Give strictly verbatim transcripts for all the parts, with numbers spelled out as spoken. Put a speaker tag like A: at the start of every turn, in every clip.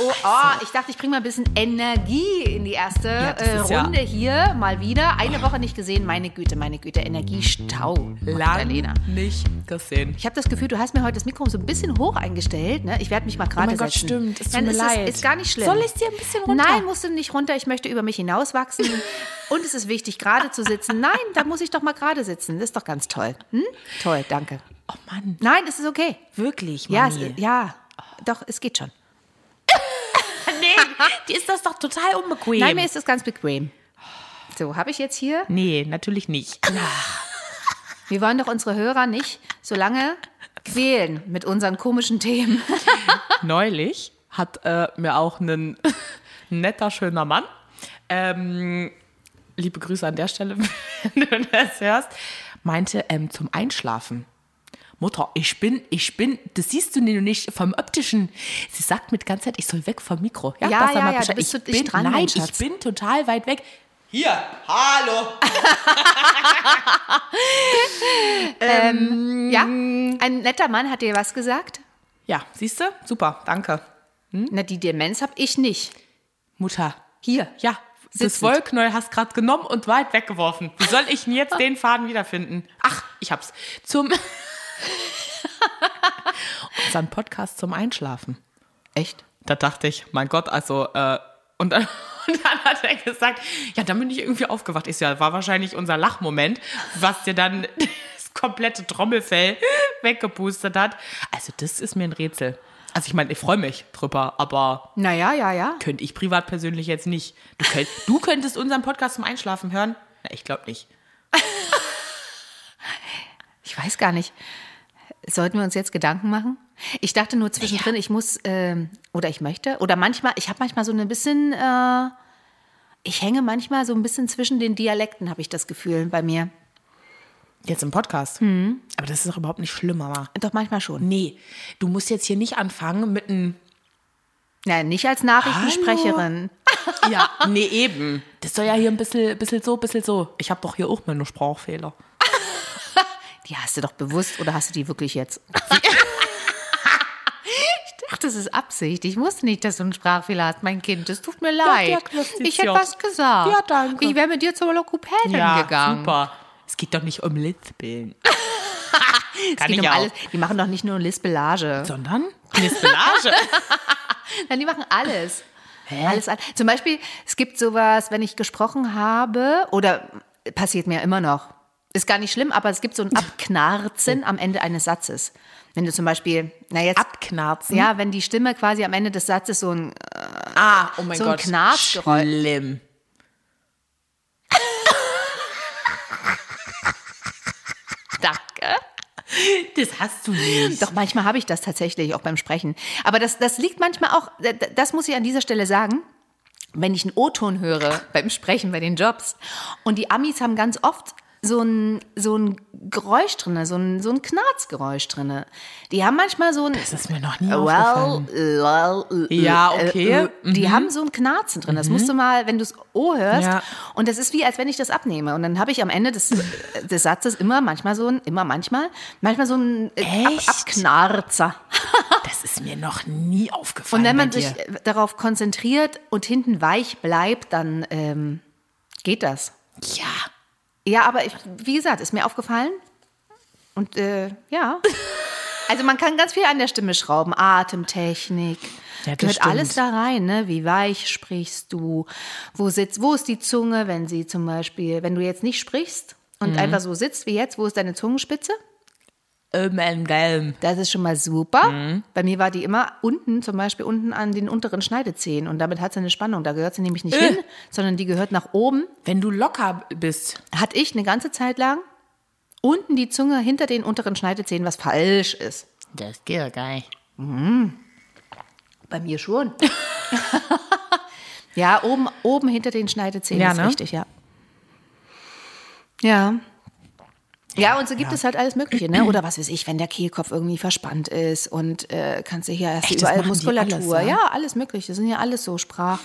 A: oh, oh, ich dachte, ich bringe mal ein bisschen Energie in die erste
B: Ja, das
A: äh,
B: ist ja-
A: Runde hier. Mal wieder. Eine Woche nicht gesehen. Meine Güte, meine Güte. Energiestau.
B: Lang
A: Magdalena.
B: nicht gesehen.
A: Ich habe das Gefühl, du hast mir heute das Mikro so ein bisschen hoch eingestellt. Ne? Ich werde mich mal gerade
B: Oh mein Gott,
A: setzen.
B: stimmt. Es tut
A: Nein,
B: mir
A: ist,
B: leid.
A: Ist, ist gar nicht schlimm.
B: Soll ich dir ein bisschen runter?
A: Nein, musst du nicht runter. Ich möchte über mich hinauswachsen. Und es ist wichtig, gerade zu sitzen. Nein, da muss ich doch mal gerade sitzen. Das ist doch ganz toll. Hm? Toll, danke.
B: Oh Mann,
A: Nein, es ist okay.
B: wirklich,
A: Ja, es,
B: Manni.
A: ja, doch, es geht schon.
B: Nee, die ist das doch total unbequem.
A: Nein, mir ist das ganz bequem. So, habe ich jetzt hier?
B: Nee, natürlich nicht.
A: Wir wollen doch unsere Hörer nicht so lange quälen mit unseren komischen Themen.
B: Neulich hat äh, mir auch ein netter, schöner Mann, ähm, liebe Grüße an der Stelle, wenn du das hörst, meinte ähm, zum Einschlafen. Mutter, ich bin, ich bin, das siehst du nicht vom Optischen. Sie sagt mir die ganze Zeit, ich soll weg vom Mikro.
A: Ja,
B: dass er
A: ja,
B: mal
A: ja,
B: Bescheid-
A: du bist
B: ich
A: so dicht
B: bin,
A: dran, mein
B: nein,
A: Schatz.
B: ich bin total weit weg. Hier, hallo.
A: Ähm, ja, ein netter Mann hat dir was gesagt?
B: Ja, siehst du? Super, danke.
A: Na, die Demenz habe ich nicht.
B: Mutter.
A: Hier.
B: Ja, das
A: Sitzend.
B: Wollknäuel hast gerade genommen und weit weggeworfen. Wie soll ich denn jetzt den Faden wiederfinden? Ach, ich hab's. Zum unseren Podcast zum Einschlafen.
A: Echt?
B: Da dachte ich, mein Gott, also äh, und, dann, und dann hat er gesagt, ja, dann bin ich irgendwie aufgewacht. Ich so, ja, war wahrscheinlich unser Lachmoment, was dir dann das komplette Trommelfell weggepustet hat. Also das ist mir ein Rätsel. Also ich meine, ich freue mich drüber, aber
A: Naja, ja, ja.
B: könnte ich privat persönlich jetzt nicht. Du, könnt, du könntest unseren Podcast zum Einschlafen hören? Na, ich glaube nicht.
A: Ich weiß gar nicht. Sollten wir uns jetzt Gedanken machen? Ich dachte nur zwischendrin, ich muss, ähm, oder ich möchte, oder manchmal, ich habe manchmal so ein bisschen, äh, ich hänge manchmal so ein bisschen zwischen den Dialekten, habe ich das Gefühl bei mir.
B: Jetzt im Podcast? Mhm. Aber das ist doch überhaupt nicht schlimm, Mama.
A: Doch manchmal schon.
B: Nee, du musst jetzt hier nicht anfangen mit einem...
A: Nein, nicht als Nachrichtensprecherin.
B: Ja, nee, eben. Das soll ja hier ein bisschen, bisschen so, bisschen so. Ich habe doch hier auch meine Sprachfehler.
A: Die hast du doch bewusst oder hast du die wirklich jetzt? Ich dachte, das ist Absicht. Ich wusste nicht, dass du einen Sprachfehler hast, mein Kind. Das tut mir leid.
B: diagnostiziert.
A: Ich hätte was gesagt.
B: Ja, danke.
A: Ich wäre mit dir zur Lokopädin gegangen.
B: super. Es geht doch nicht um Lispeln.
A: Es
B: Kann
A: geht
B: ich
A: um
B: auch.
A: alles. Die machen doch nicht nur Lispelage.
B: Sondern Lispelage.
A: Nein, die machen alles. Alles an. Zum Beispiel, es gibt sowas, wenn ich gesprochen habe, oder passiert mir immer noch. Ist gar nicht schlimm, aber es gibt so ein Abknarzen am Ende eines Satzes. Wenn du zum Beispiel, na jetzt,
B: Abknarzen?
A: ja, wenn die Stimme quasi am Ende des Satzes so ein,
B: Ah, oh mein
A: So ein
B: Gott.
A: Knarzgeräusch.
B: Schlimm.
A: Danke.
B: Das hast du nicht.
A: Doch manchmal habe ich das tatsächlich auch beim Sprechen. Aber das, das liegt manchmal auch, das muss ich an dieser Stelle sagen, wenn ich einen O-Ton höre beim Sprechen, bei den Jobs. Und die Amis haben ganz oft so ein, so ein Geräusch drin, so ein, so ein Knarzgeräusch drin. Die haben manchmal so ein...
B: Das ist mir noch nie
A: Well,
B: aufgefallen.
A: well, äh,
B: Ja,
A: äh,
B: okay.
A: äh, Die haben so ein Knarzen drin. Das musst du mal, wenn du es O hörst.
B: Ja.
A: Und das ist wie, als wenn ich das abnehme. Und dann habe ich am Ende des, des Satzes immer, manchmal so ein, immer manchmal, manchmal so ein äh, Ab,
B: Echt?
A: Abknarzer.
B: Das ist mir noch nie aufgefallen.
A: Und wenn man
B: bei
A: sich
B: dir.
A: darauf konzentriert und hinten weich bleibt, dann ähm, geht das.
B: Ja.
A: Ja, aber ich, wie gesagt, ist mir aufgefallen. Und äh, ja. Also man kann ganz viel an der Stimme schrauben. Atemtechnik.
B: Ja, das
A: Gehört
B: stimmt.
A: alles da rein, ne? Wie weich sprichst du? Wo sitzt, wo ist die Zunge, wenn sie zum Beispiel, wenn du jetzt nicht sprichst und
B: Mhm.
A: einfach so sitzt wie jetzt, wo ist deine Zungenspitze?
B: Ähm, ähm, ähm.
A: Das ist schon mal super.
B: Mhm.
A: Bei mir war die immer unten, zum Beispiel unten an den unteren Schneidezähnen. Und damit hat sie eine Spannung. Da gehört sie nämlich nicht
B: Äh.
A: hin, sondern die gehört nach oben.
B: Wenn du locker bist.
A: Hatte ich eine ganze Zeit lang unten die Zunge hinter den unteren Schneidezähnen, was falsch ist.
B: Das geht ja geil.
A: Bei mir schon. Ja, oben, oben hinter den Schneidezähnen
B: Ja,
A: ist
B: ne?
A: richtig, ja. Ja. Ja, und so gibt es halt alles Mögliche, ne? Oder was weiß ich, wenn der Kehlkopf irgendwie verspannt ist und äh, kannst du hier erst
B: Echt, das
A: überall
B: machen die
A: Muskulatur.
B: alles, ja?
A: Ja, alles Mögliche. Das sind ja alles so Sprach,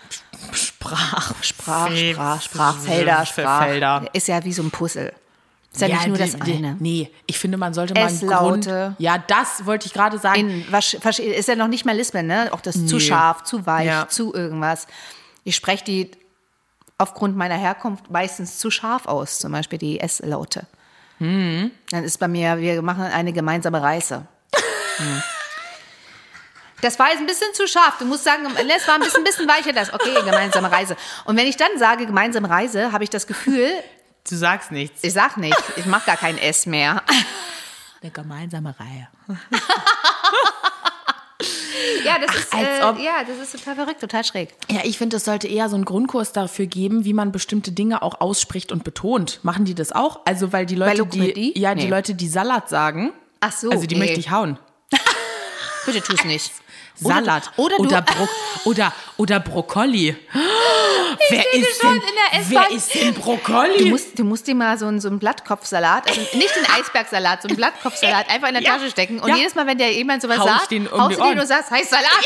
B: Sprach.
A: Sprach,
B: Fe-
A: Sprach, Sprachfelder, Sprach.
B: Felder.
A: Ist ja wie so ein Puzzle. Ist ja,
B: Ja,
A: nicht nur
B: die,
A: das
B: die,
A: eine.
B: Nee, ich finde, man sollte mal einen
A: S-Laute.
B: Grund... Ja, das wollte ich gerade sagen.
A: In, was, was, ist ja noch nicht mal Lispeln, ne? Auch das zu
B: Nee.
A: scharf, zu weich,
B: Ja.
A: zu irgendwas. Ich spreche die aufgrund meiner Herkunft meistens zu scharf aus, zum Beispiel die S-Laute.
B: Hm.
A: Dann ist bei mir, wir machen eine gemeinsame Reise. Hm. Das war jetzt ein bisschen zu scharf. Du musst sagen, es war ein bisschen, bisschen weicher das. Okay, gemeinsame Reise. Und wenn ich dann sage gemeinsame Reise, habe ich das Gefühl,
B: Du sagst nichts.
A: ich sag nichts, ich mache gar kein S mehr.
B: Eine gemeinsame Reihe.
A: Ja, das ist,
B: als
A: äh,
B: ob-
A: ja, das ist total verrückt, total schräg.
B: Ja, ich finde, es sollte eher so einen Grundkurs dafür geben, wie man bestimmte Dinge auch ausspricht und betont. Machen die das auch? Also, weil die Leute,
A: Logopädie?
B: die, ja, die
A: Nee.
B: Leute, die Salat sagen,
A: Ach so,
B: also die
A: nee.
B: möchte ich hauen.
A: Bitte tu's nicht.
B: Salat
A: Oder, du,
B: oder, Bro oder, oder Brokkoli. wer, ist
A: schon
B: denn,
A: in der S-Bahn.
B: wer ist denn Brokkoli?
A: Du musst, du musst dir mal so einen, so einen Blattkopfsalat, also nicht den Eisbergsalat, so einen Blattkopfsalat einfach in der
B: Ja.
A: Tasche stecken. Und
B: Ja.
A: jedes Mal, wenn dir jemand sowas
B: Hau ich
A: sagt,
B: den um
A: haust
B: die
A: du den
B: Ohren.
A: und sagst, heißt Salat.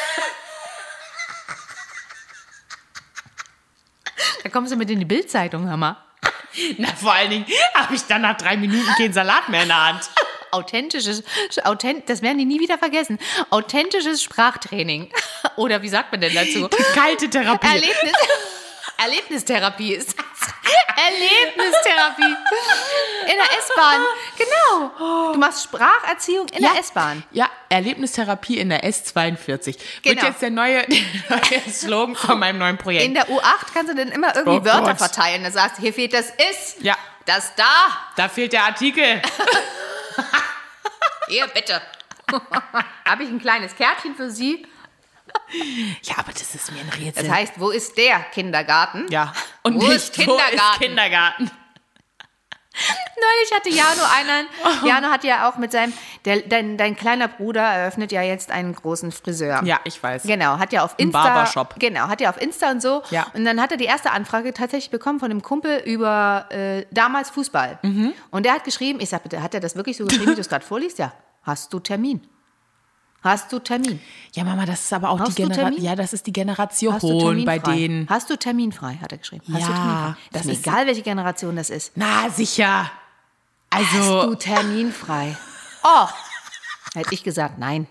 A: Da kommst du mit in die Bildzeitung, Hammer.
B: Na, vor allen Dingen habe ich dann nach drei Minuten keinen Salat mehr in der Hand.
A: Authentisches, authent, das werden die nie wieder vergessen. Authentisches Sprachtraining. Oder wie sagt man denn dazu?
B: Kalte Therapie.
A: Erlebnis, Erlebnistherapie ist das. Erlebnistherapie. In der S-Bahn. Genau. Du machst Spracherziehung in
B: Ja.
A: der S-Bahn.
B: Ja, Erlebnistherapie in der S zweiundvierzig.
A: Genau.
B: Wird jetzt der neue, der neue Slogan von meinem neuen Projekt.
A: In der U acht kannst du dann immer irgendwie
B: Oh
A: Wörter
B: Gott.
A: verteilen. Da sagst du, hier fehlt das ist,
B: Ja.
A: das da.
B: Da fehlt der Artikel.
A: Hier, bitte. Habe ich ein kleines Kärtchen für Sie.
B: Ja, aber das ist mir ein Rätsel.
A: Das heißt, wo ist der Kindergarten?
B: ja. Und
A: Wo
B: nicht,
A: ist Kindergarten?
B: Wo ist Kindergarten?
A: Neulich hatte Jano einen, Jano hat ja auch mit seinem, der, dein, dein kleiner Bruder eröffnet ja jetzt einen großen Friseur.
B: Ja, ich weiß.
A: Genau, hat ja auf
B: Ein
A: Insta.
B: Barbershop.
A: Genau, hat ja auf Insta und so.
B: Ja.
A: Und dann hat er die erste Anfrage tatsächlich bekommen von einem Kumpel über äh, damals Fußball.
B: Mhm.
A: Und der hat geschrieben, ich sag bitte, hat er das wirklich so geschrieben, wie du es gerade vorliest? Ja. Hast du Termin? Hast du Termin?
B: Ja, Mama, das ist aber auch
A: Hast
B: die
A: du
B: Generation.
A: Termin?
B: Ja, das ist die Generation
A: Hast du terminfrei?
B: bei denen.
A: Hast du terminfrei, hat er geschrieben. Hast
B: Ja,
A: du terminfrei? Das
B: das
A: ist
B: ist-
A: egal, welche Generation das ist.
B: Na, sicher.
A: Hast
B: Also,
A: du terminfrei? Oh, hätte ich gesagt, nein.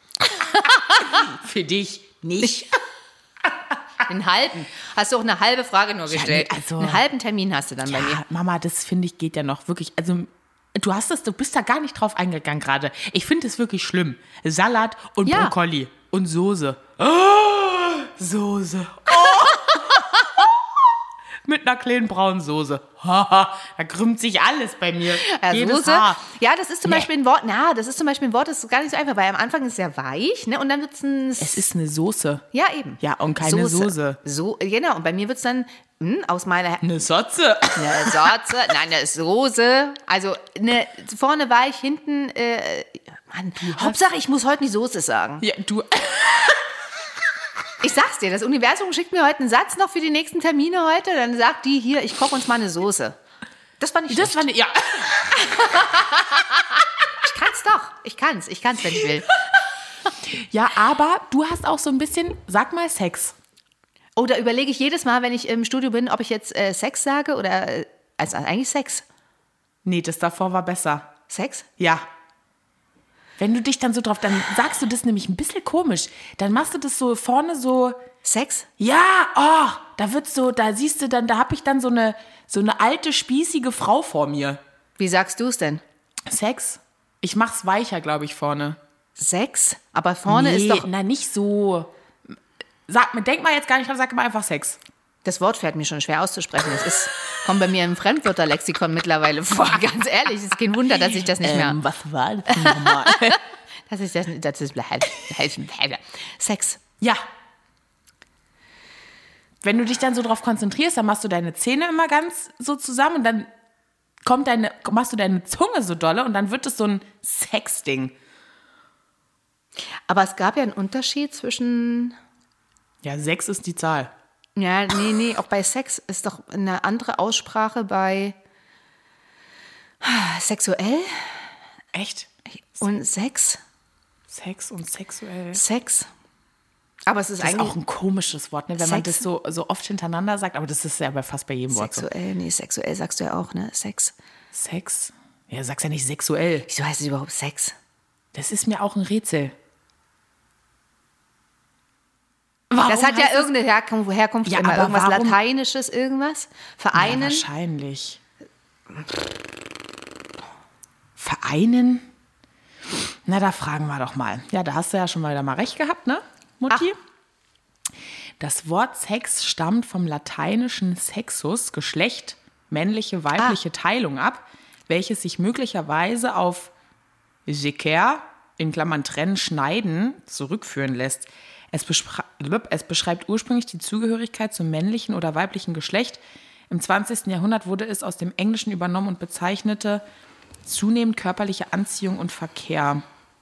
B: für dich nicht.
A: Einen halben. Hast du auch eine halbe Frage nur gestellt.
B: nee, also-
A: einen halben Termin hast du dann bei mir.
B: Ja, Mama, das finde ich geht ja noch wirklich. Also, du hast das, du bist da gar nicht drauf eingegangen gerade. Ich finde es wirklich schlimm. Salat und
A: Ja.
B: Brokkoli und Soße. Oh, Soße. Oh. Mit einer kleinen braunen Soße. Haha, da krümmt sich alles bei mir.
A: Ja,
B: Jedes
A: Soße.
B: Haar.
A: Ja, das ist zum
B: Nee.
A: Beispiel ein Wort, na, das ist zum Beispiel ein Wort, das ist gar nicht so einfach, weil am Anfang ist es sehr weich, ne, und dann wird es ein...
B: Es ist eine Soße.
A: ja, eben.
B: Ja, und keine Soße.
A: So, genau, und bei mir wird es dann hm, aus meiner...
B: Eine Sotze.
A: Eine Soße, nein, eine Soße. Also eine, vorne weich, hinten... Äh, Mann, Hauptsache, ich muss heute die Soße sagen.
B: Ja, du.
A: Ich sag's dir, das Universum schickt mir heute einen Satz noch für die nächsten Termine heute. Dann sagt die hier, ich koche uns mal eine Soße. Das fand ich
B: Das war eine, ja.
A: Ich kann's doch. Ich kann's. Ich kann's, wenn ich will.
B: Ja, aber du hast auch so ein bisschen, sag mal Sex.
A: Oh, da überlege ich jedes Mal, wenn ich im Studio bin, ob ich jetzt äh, Sex sage oder äh, also eigentlich Sex.
B: Nee, das davor war besser.
A: Sex?
B: Ja. Wenn du dich dann so drauf, dann sagst du das nämlich ein bisschen komisch. Dann machst du das so vorne so,
A: Sex?
B: ja, oh, da wird so, da siehst du dann, da habe ich dann so eine, so eine alte, spießige Frau vor mir.
A: Wie sagst du es denn?
B: Sex? Ich mach's weicher, glaube ich, vorne.
A: Sex? Aber vorne
B: nee,
A: ist doch...
B: na, nicht so. Sag mir, denk mal jetzt gar nicht dran, sag mal einfach Sex.
A: Das Wort fällt mir schon schwer auszusprechen. Das ist, kommt bei mir im Fremdwörterlexikon mittlerweile vor. Ganz ehrlich, es ist kein Wunder, dass ich das nicht mehr...
B: Ähm, was war das nochmal?
A: Das ist das, das ist Sex.
B: Ja. Wenn du dich dann so drauf konzentrierst, dann machst du deine Zähne immer ganz so zusammen und dann kommt deine, machst du deine Zunge so dolle und dann wird es so ein Sexding.
A: Aber es gab ja einen Unterschied zwischen...
B: Ja, sechs ist die Zahl.
A: Ja, nee, nee, auch bei Sex ist doch eine andere Aussprache bei sexuell
B: Echt?
A: und Sex.
B: Sex und sexuell.
A: Sex. Aber es ist
B: Das ist
A: eigentlich
B: auch ein komisches Wort, ne? Wenn man das so, so oft hintereinander sagt. Aber das ist ja bei fast bei jedem Wort so.
A: sexuell. Nee, sexuell sagst du ja auch, ne? Sex.
B: Sex? Ja, sagst ja nicht sexuell.
A: Wieso heißt es überhaupt Sex?
B: Das ist mir auch ein Rätsel.
A: Warum das hat ja
B: heißt es-
A: irgendeine Herkunft, Herkunft
B: Ja,
A: immer.
B: aber
A: Irgendwas
B: warum-
A: Lateinisches, irgendwas.
B: Ja,
A: Vereinen.
B: wahrscheinlich. Vereinen? Na, da fragen wir doch mal. Ja, da hast du ja schon mal wieder mal recht gehabt, ne, Mutti? Das Wort Sex stammt vom lateinischen Sexus, Geschlecht, männliche, weibliche Teilung ab, welches sich möglicherweise auf secer, in Klammern trennen, schneiden, zurückführen lässt. Es, beschrei- es beschreibt ursprünglich die Zugehörigkeit zum männlichen oder weiblichen Geschlecht. Im zwanzigsten Jahrhundert wurde es aus dem Englischen übernommen und bezeichnete zunehmend körperliche Anziehung und Verkehr.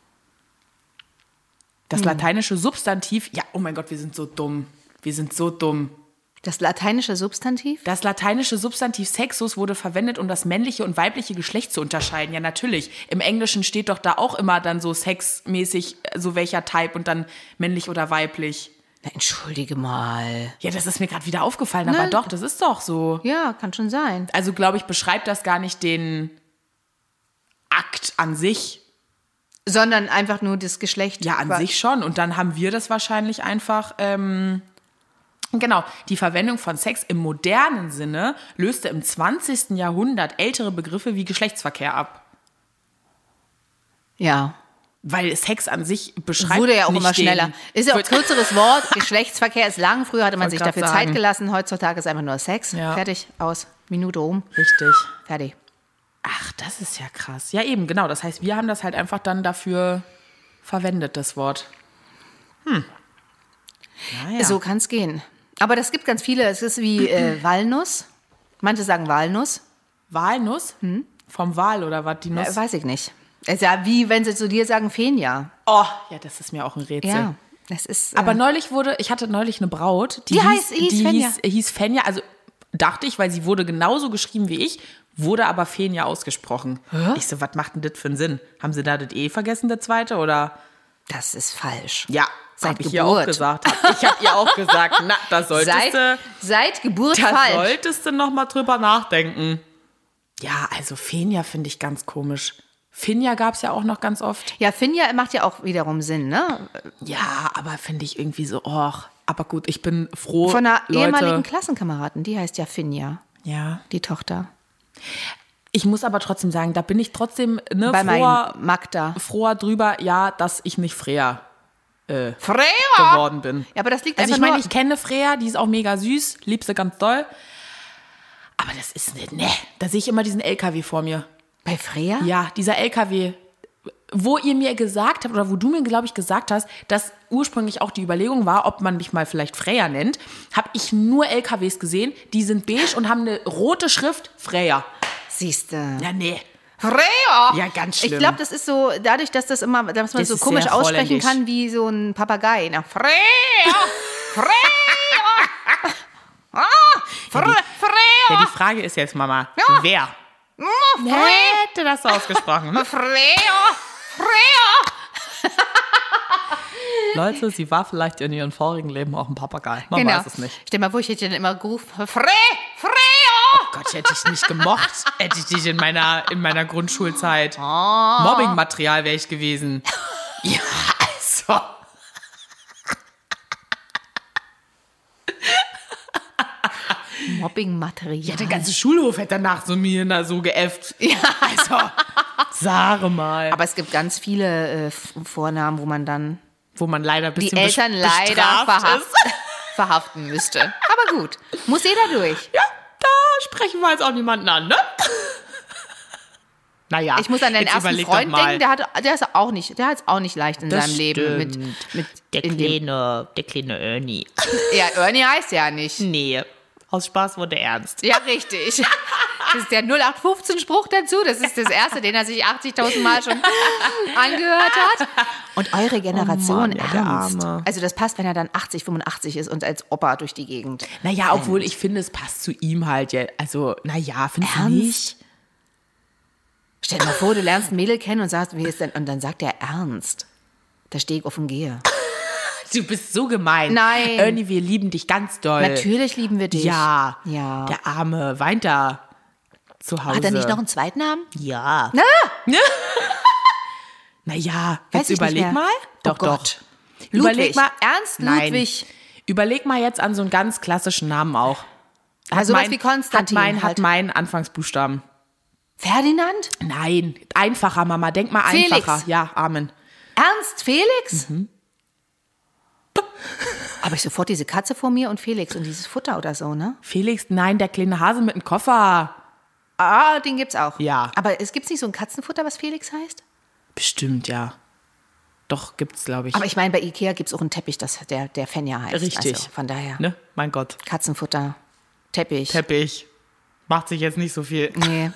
B: Das lateinische Substantiv, ja, oh mein Gott, wir sind so dumm. Wir sind so dumm.
A: Das lateinische Substantiv?
B: Das lateinische Substantiv Sexus wurde verwendet, um das männliche und weibliche Geschlecht zu unterscheiden. Ja, natürlich. Im Englischen steht doch da auch immer dann so sexmäßig, so welcher Type und dann männlich oder weiblich.
A: Na, entschuldige mal.
B: Ja, das ist mir gerade wieder aufgefallen, aber
A: Ne?
B: doch, das ist doch so.
A: Ja, kann schon sein.
B: Also, glaube ich, beschreibt das gar nicht den Akt an sich.
A: Sondern einfach nur das Geschlecht.
B: Ja, an sich schon. Und dann haben wir das wahrscheinlich einfach, ähm, genau, die Verwendung von Sex im modernen Sinne löste im zwanzigsten Jahrhundert ältere Begriffe wie Geschlechtsverkehr ab.
A: Ja.
B: Weil Sex an sich beschreibt
A: Wurde ja auch
B: nicht
A: immer schneller.
B: den,
A: Ist ja auch ein kürzeres Wort. Geschlechtsverkehr ist lang. Früher hatte man
B: Wollte
A: sich
B: grad
A: dafür
B: sagen.
A: Zeit gelassen. Heutzutage ist einfach nur Sex.
B: Ja.
A: Fertig, aus. Minute um.
B: Richtig.
A: Fertig.
B: Ach, das ist ja krass. Ja, eben, genau. Das heißt, wir haben das halt einfach dann dafür verwendet, das Wort. Hm. Naja.
A: So kann es gehen. Aber das gibt ganz viele. Es ist wie äh, Walnuss. Manche sagen Walnuss.
B: Walnuss? Vom Wal oder was? Die Nuss?
A: Äh, weiß ich nicht. Es ist ja wie, wenn sie zu dir sagen Fenja.
B: Oh, ja, das ist mir auch ein Rätsel.
A: Ja, das ist. Äh,
B: Aber neulich wurde, ich hatte neulich eine Braut, die,
A: Die
B: hieß,
A: heißt- hieß
B: die
A: Fenja.
B: hieß, hieß Fenja, also dachte ich, weil sie wurde genauso geschrieben wie ich, wurde aber Fenja ausgesprochen. Ich so, was macht denn das für einen Sinn? Haben sie da das E vergessen, der zweite, oder?
A: das ist falsch.
B: Ja,
A: Seit
B: habe ich ihr auch
A: Geburt.
B: gesagt. Ich habe ihr auch gesagt, na, da solltest
A: Seit,
B: du,
A: seit Geburt
B: da
A: falsch.
B: solltest du noch mal drüber nachdenken. Ja, also Fenja finde ich ganz komisch. Finja gab es ja auch noch ganz oft.
A: Ja, Finja macht ja auch wiederum Sinn, ne?
B: Ja, aber finde ich irgendwie so, och. Aber gut, ich bin froh,
A: Von einer
B: Leute.
A: ehemaligen Klassenkameraden, die heißt ja Finja,
B: Ja.
A: die Tochter.
B: Ich muss aber trotzdem sagen, da bin ich trotzdem ne,
A: Bei
B: froher,
A: meinem Magda.
B: froher drüber, ja, dass ich nicht Freya
A: Freya!
B: geworden bin.
A: Ja, aber das liegt
B: Also ich
A: einfach
B: meine,
A: nur...
B: ich kenne Freya, die ist auch mega süß, lieb sie ganz doll. Aber das ist nicht, ne, da sehe ich immer diesen L K W vor mir.
A: Bei Freya?
B: Ja, dieser L K W, wo ihr mir gesagt habt, oder wo du mir, glaube ich, gesagt hast, dass ursprünglich auch die Überlegung war, ob man mich mal vielleicht Freya nennt, habe ich nur L K Ws gesehen, die sind beige und haben eine rote Schrift, Freya.
A: Siehste.
B: Ja, nee.
A: Freya!
B: Ja, ganz schlimm.
A: Ich glaube, das ist so, dadurch, dass das immer, dass man
B: Das
A: so
B: ist
A: komisch
B: sehr
A: aussprechen
B: holländisch.
A: kann, wie so ein Papagei. Na, Freya! Freya! Ah, Fre
B: Ja,
A: Freya!
B: die Frage ist jetzt, Mama,
A: Ja.
B: wer
A: Freya!
B: hätte das so ausgesprochen? Ne?
A: Freya! Freya!
B: Leute, sie war vielleicht in ihrem vorigen Leben auch ein Papagei. Man
A: Genau.
B: weiß es nicht.
A: Stell mal vor, ich hätte dann immer gerufen, Fre Freya!
B: Gott, hätte ich nicht gemocht, hätte ich dich in meiner, in meiner Grundschulzeit. Mobbingmaterial wäre ich gewesen. Ja, also.
A: Mobbingmaterial.
B: Ja, der ganze Schulhof hätte danach so mir na, so geäfft. Ja, also, sage mal.
A: Aber es gibt ganz viele äh, Vornamen, wo man dann
B: Wo man leider ein
A: die
B: bisschen
A: Eltern
B: bes-
A: leider
B: bestraft
A: verhaft,
B: ist.
A: verhaften müsste. Aber gut, muss jeder durch.
B: Ja, da sprechen wir jetzt auch niemanden an, ne? Naja,
A: Ich muss an deinen
B: jetzt
A: ersten
B: überleg
A: Freund
B: doch mal.
A: denken, der hat, der ist auch nicht, der hat es auch nicht leicht in
B: Das
A: seinem Leben mit,
B: stimmt.
A: mit
B: Der
A: in dem,
B: kleine, der kleine Ernie.
A: ja, Ernie heißt ja nicht.
B: Nee, aus Spaß wurde ernst.
A: Ja, richtig. Das ist der null acht fünfzehn Spruch dazu. Das ist das erste, den er sich achtzigtausend Mal schon angehört hat. Und eure Generation,
B: Oh Mann, ja, der
A: ernst.
B: Arme.
A: Also das passt, wenn er dann achtzig, fünfundachtzig ist und als Opa durch die Gegend.
B: Naja, obwohl ich finde, es passt zu ihm halt. Ja. Also, naja, findest du
A: Ernst?
B: nicht?
A: Stell dir mal vor, du lernst ein Mädel kennen und sagst, wie ist denn? Und dann sagt er ernst. Da stehe ich auf und gehe.
B: Du bist so gemein.
A: Nein.
B: Ernie, wir lieben dich ganz doll.
A: Natürlich lieben wir dich.
B: Ja.
A: Ja.
B: Der Arme weint da zu Hause.
A: Hat er nicht noch einen zweiten Namen?
B: Ja.
A: Na,
B: Naja,
A: Weiß
B: jetzt
A: ich nicht
B: überleg
A: mehr.
B: mal.
A: Oh
B: Doch, doch.
A: Gott.
B: Überleg
A: Ludwig.
B: mal.
A: Ernst
B: Nein.
A: Ludwig.
B: Überleg mal jetzt an so einen ganz klassischen Namen auch. Hat
A: Also sowas
B: mein-
A: wie Konstantin
B: Hat mein,
A: halt.
B: hat mein Anfangsbuchstaben.
A: Ferdinand?
B: Nein, einfacher, Mama. Denk mal
A: Felix.
B: einfacher. Ja, Amen.
A: Ernst Felix?
B: Mhm.
A: Aber ich sofort diese Katze vor mir und Felix und dieses Futter oder so, ne?
B: Felix, nein, der kleine Hase mit dem Koffer.
A: Ah, den gibt's auch.
B: Ja.
A: Aber es gibt nicht so ein Katzenfutter, was Felix heißt?
B: Bestimmt, ja. Doch, gibt's, glaube ich.
A: Aber ich meine, bei Ikea gibt's auch einen Teppich, das der, der Fenja heißt.
B: Richtig.
A: Also von daher,
B: Ne? Mein Gott.
A: Katzenfutter, Teppich.
B: Teppich. Macht sich jetzt nicht so viel.
A: Nee.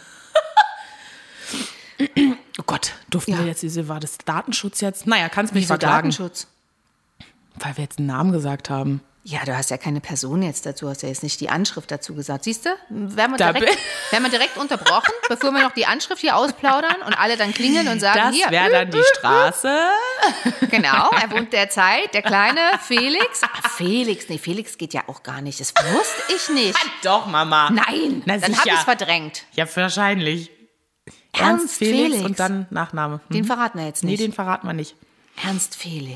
B: Oh Gott, durften
A: Ja.
B: wir jetzt diese, war das Datenschutz jetzt? Naja, kannst mich
A: Wieso
B: verklagen.
A: Datenschutz?
B: Weil wir jetzt einen Namen gesagt haben.
A: Ja, du hast ja keine Person jetzt dazu, hast ja jetzt nicht die Anschrift dazu gesagt. Siehst du? Werden wir
B: Da
A: direkt,
B: bin-
A: werden wir direkt unterbrochen, bevor wir noch die Anschrift hier ausplaudern und alle dann klingeln und sagen,
B: Das
A: hier,
B: wäre dann die Straße.
A: genau, er wohnt derzeit, der kleine Felix. Ah, Felix, nee, Felix geht ja auch gar nicht, das wusste ich nicht.
B: Doch, Mama.
A: Nein,
B: Na,
A: dann
B: sicher.
A: habe ich es verdrängt.
B: Ja, wahrscheinlich.
A: Ernst Felix.
B: und dann Nachname. Hm?
A: Den verraten wir jetzt
B: Nee,
A: nicht.
B: den verraten wir nicht.
A: Ernst Felix.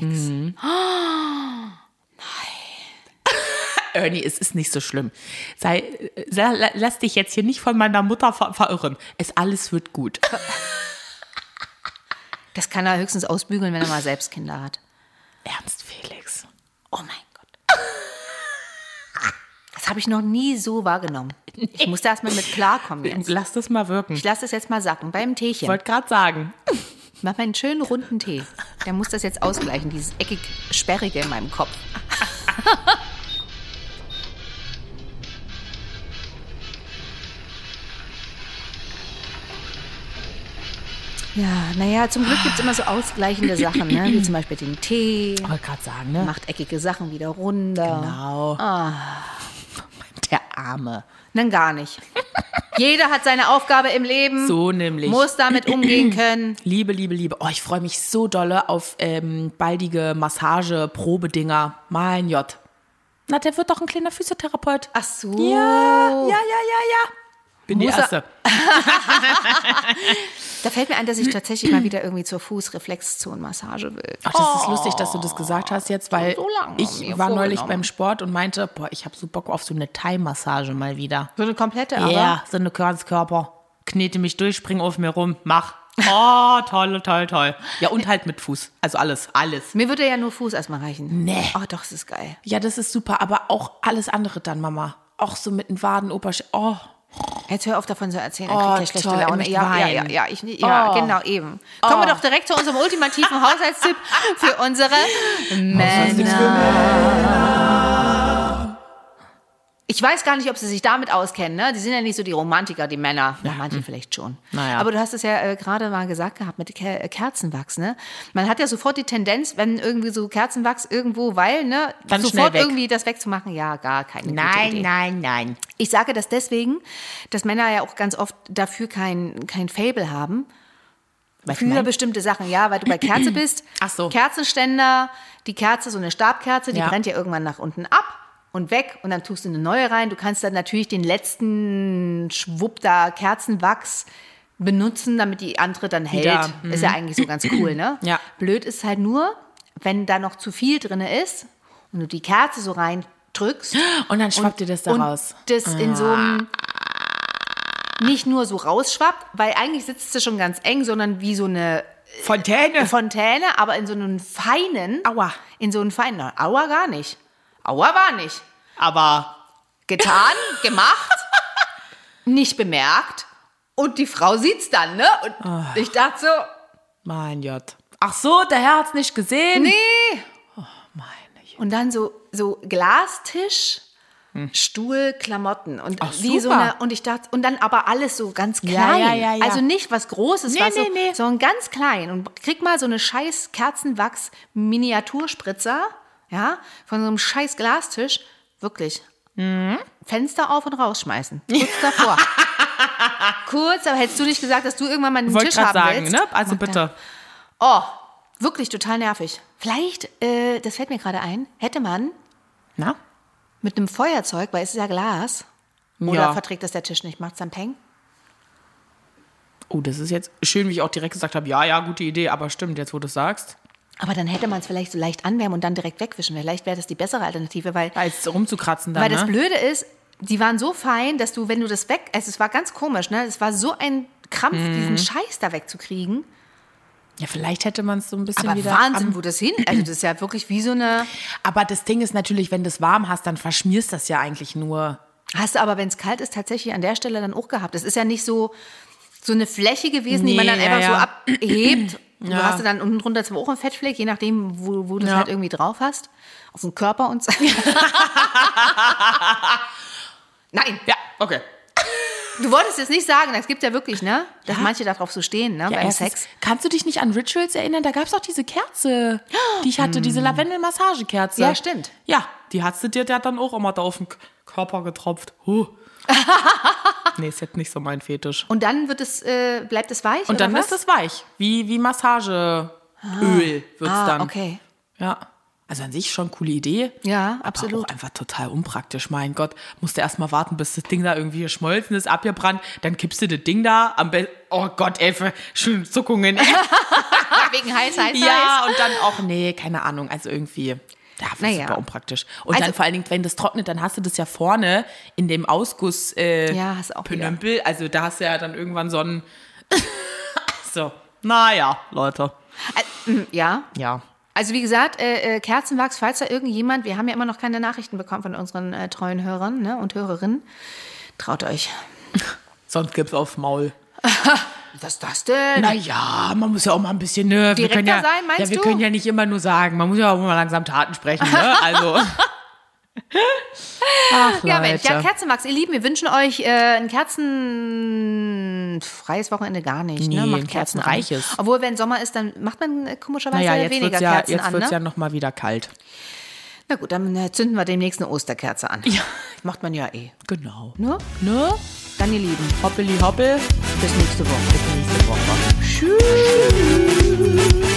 B: Ernie, es ist nicht so schlimm. Sei, äh, sei, lass dich jetzt hier nicht von meiner Mutter ver verirren. Es alles wird gut.
A: Das kann er höchstens ausbügeln, wenn er mal selbst Kinder hat.
B: Ernst Felix.
A: Oh mein Gott. Das habe ich noch nie so wahrgenommen. Ich muss da erstmal mit klarkommen jetzt.
B: Lass das mal wirken.
A: Ich lasse das jetzt mal sacken beim
B: Ich
A: Teechen.
B: wollte gerade sagen.
A: Mach mal einen schönen runden Tee. Der muss das jetzt ausgleichen, dieses eckig Sperrige in meinem Kopf. Ja, naja, zum Glück gibt es immer so ausgleichende Sachen, ne? Wie zum Beispiel den Tee,
B: Ich wollte gerade sagen, ne?
A: macht eckige Sachen wieder runder.
B: Genau. Der Arme.
A: Nein, gar nicht. Jeder hat seine Aufgabe im Leben,
B: So nämlich.
A: muss damit umgehen können.
B: Liebe, Liebe, Liebe. Oh, ich freue mich so dolle auf ähm, baldige Massage-Probedinger. Mein J. Na, der wird doch ein kleiner Physiotherapeut.
A: Ach so.
B: Ja, ja, ja, ja, ja. Bin die
A: Muss er-
B: Erste.
A: Da fällt mir ein, dass ich tatsächlich mal wieder irgendwie zur Fußreflexzonenmassage will.
B: Ach, das ist lustig, dass du das gesagt hast jetzt, weil
A: so lange
B: ich
A: mir
B: war neulich
A: vorgenommen.
B: beim Sport und meinte, boah, ich habe so Bock auf so eine Thai-Massage mal wieder.
A: So eine komplette,
B: Ja,
A: aber
B: so eine Ganzkörper. Knete mich durch, spring auf mir rum, mach. Oh, toll, toll, toll. Ja, und halt mit Fuß. Also alles, alles.
A: mir würde ja nur Fuß erstmal reichen.
B: Nee.
A: Oh, doch, das ist geil.
B: Ja, das ist super, aber auch alles andere dann, Mama. Auch so mit den Waden, Obersch... Oh,
A: Jetzt hör auf davon zu erzählen, dann
B: Oh,
A: kriegt er schlechte
B: toll, er
A: Laune.
B: möchte
A: Ja, ja, ja,
B: weinen.
A: ja, ich, ja
B: Oh.
A: genau, eben. Kommen wir doch direkt zu unserem ultimativen Haushaltstipp für unsere Männer. Ich weiß gar nicht, ob sie sich damit auskennen, ne? Die sind ja nicht so die Romantiker, die Männer. Ja, manche vielleicht schon.
B: Naja.
A: Aber du hast es ja äh, gerade mal gesagt gehabt mit Ke äh, Kerzenwachs, ne? Man hat ja sofort die Tendenz, wenn irgendwie so Kerzenwachs irgendwo, weil, ne?
B: Dann schnell
A: sofort
B: weg.
A: irgendwie das wegzumachen. Ja, gar keine gute Idee.
B: nein, nein.
A: Ich sage das deswegen, dass Männer ja auch ganz oft dafür kein, kein Faible haben.
B: Was
A: Für
B: meinst?
A: bestimmte Sachen, ja, weil du bei Kerze bist.
B: Ach so.
A: Kerzenständer, die Kerze, so eine Stabkerze, die
B: Ja.
A: brennt ja irgendwann nach unten ab und weg und dann tust du eine neue rein. Du kannst dann natürlich den letzten Schwupp da Kerzenwachs benutzen, damit die andere dann hält.
B: Wieder, mhm.
A: Ist ja eigentlich so ganz cool, ne?
B: Ja.
A: Blöd ist halt nur, wenn da noch zu viel drin ist und du die Kerze so reindrückst.
B: Und dann schwappt dir das da
A: und
B: raus.
A: das in so einem nicht nur so rausschwappt, weil eigentlich sitzt es schon ganz eng, sondern wie so eine
B: Fontäne.
A: Fontäne, aber in so einem feinen,
B: Aua.
A: in so einem feinen, Aua gar nicht. Aua war nicht.
B: Aber
A: Getan, gemacht, nicht bemerkt und die Frau sieht's dann, ne? Und
B: Ah.
A: ich dachte so,
B: mein J. Ach so, der Herr hat's nicht gesehen.
A: nee.
B: Meine J.
A: Und dann so, so Glastisch, Stuhl, Klamotten und
B: Ach,
A: wie so
B: super.
A: eine, und ich dachte, und dann aber alles so ganz klein.
B: Ja, ja, ja, ja.
A: Also nicht was Großes,
B: Nee,
A: was so,
B: nee, nee.
A: so ein ganz klein. Und krieg mal so eine scheiß Kerzenwachs-Miniaturspritzer, ja, von so einem scheiß Glastisch. Wirklich.
B: Mhm.
A: Fenster auf und rausschmeißen. Kurz davor. Kurz, aber hättest du nicht gesagt, dass du irgendwann mal einen
B: Wollte
A: Tisch
B: gerade
A: haben
B: sagen,
A: willst?
B: ne? Also
A: Mach
B: bitte.
A: Oh, Wirklich total nervig. Vielleicht, äh, das fällt mir gerade ein, hätte man
B: Na?
A: mit einem Feuerzeug, weil es ist ja Glas, oder
B: Ja.
A: verträgt das der Tisch nicht, macht's dann Peng?
B: Oh, das ist jetzt schön, wie ich auch direkt gesagt habe, ja, ja, gute Idee, aber stimmt, jetzt wo du es sagst.
A: Aber dann hätte man es vielleicht so leicht anwärmen und dann direkt wegwischen. Vielleicht wäre das die bessere Alternative, weil,
B: Als rumzukratzen dann,
A: weil das
B: ne?
A: Blöde ist, die waren so fein, dass du, wenn du das weg, also es war ganz komisch, ne? Es war so ein Krampf,
B: Mhm.
A: diesen Scheiß da wegzukriegen.
B: Ja, vielleicht hätte man es so ein bisschen
A: Aber
B: wieder...
A: Wahnsinn,
B: am-
A: wo das hin, also das ist ja wirklich wie so eine,
B: Aber das Ding ist natürlich, wenn du es warm hast, dann verschmierst das ja eigentlich nur.
A: hast du aber, wenn es kalt ist, tatsächlich an der Stelle dann auch gehabt. Das ist ja nicht so, so eine Fläche gewesen, die man
B: Nee,
A: dann
B: ja,
A: einfach so
B: ja.
A: abhebt. Du
B: Ja.
A: hast du dann unten drunter zwar auch einen Fettfleck, je nachdem, wo, wo du es
B: Ja.
A: halt irgendwie drauf hast. Auf dem Körper und so. Nein,
B: Ja, okay.
A: du wolltest es nicht sagen, das gibt ja wirklich, ne? Dass
B: Ja.
A: manche darauf so stehen, ne?
B: Ja,
A: Beim
B: erstens,
A: Sex.
B: kannst du dich nicht an Rituals erinnern? Da gab es auch diese Kerze, die ich hatte, diese Lavendel-Massagekerze.
A: Ja, stimmt.
B: Ja, die hast du dir der hat dann auch immer da auf den K- Körper getropft. Huh. Nee, ist jetzt nicht so mein Fetisch.
A: Und dann wird es, äh, bleibt es weich?
B: Und dann
A: oder
B: ist
A: was?
B: es weich, wie, wie Massageöl wird's
A: Ah,
B: dann.
A: okay.
B: Ja, also an sich schon coole Idee.
A: Ja,
B: Aber
A: absolut.
B: auch einfach total unpraktisch. Mein Gott, musst du erst mal warten, bis das Ding da irgendwie geschmolzen ist, abgebrannt. Dann kippst du das Ding da. Am besten, oh Gott, ey, für schöne Zuckungen.
A: Wegen heiß, heiß,
B: Ja,
A: heiß.
B: und dann auch, nee, keine Ahnung, also irgendwie, ja,
A: Naja.
B: super unpraktisch. Und
A: Also-
B: dann vor allen Dingen, wenn das trocknet, dann hast du das ja vorne in dem Ausguss äh,
A: Ja, hast auch wieder.
B: Pönömpel, also da hast du ja dann irgendwann so einen, so, naja, Leute.
A: Äh, mm, ja.
B: Ja.
A: Also wie gesagt, äh, äh, Kerzenwachs, falls da irgendjemand, wir haben ja immer noch keine Nachrichten bekommen von unseren äh, treuen Hörern, ne, und Hörerinnen, traut euch.
B: Sonst gibt's aufs Maul.
A: Was ist das denn?
B: Naja, man muss ja auch mal ein bisschen, ne, wir
A: Direkter
B: können ja,
A: sein, meinst
B: ja, wir
A: du?
B: können ja nicht immer nur sagen, man muss ja auch mal langsam Taten sprechen, ne, also. Ach,
A: Ja, Mensch, ja,
B: Leute.
A: Kerzenwachs, ihr Lieben, wir wünschen euch äh, ein kerzenfreies Wochenende gar nicht.
B: Nee,
A: ne? Macht
B: ein
A: Kerzen an.
B: kerzenreiches.
A: Obwohl, wenn Sommer ist, dann macht man äh, komischerweise
B: Naja, jetzt
A: weniger
B: wird's ja,
A: Kerzen
B: jetzt
A: an.
B: wird's
A: Ne?
B: ja noch mal wieder kalt.
A: Na gut, dann äh, zünden wir demnächst eine Osterkerze an.
B: Ja.
A: Macht man ja eh.
B: Genau.
A: Nur?
B: Ne?
A: Dann, ihr Lieben,
B: Hoppeli hoppel.
A: bis nächste Woche.
B: Bis nächste Woche.
A: Tschüss.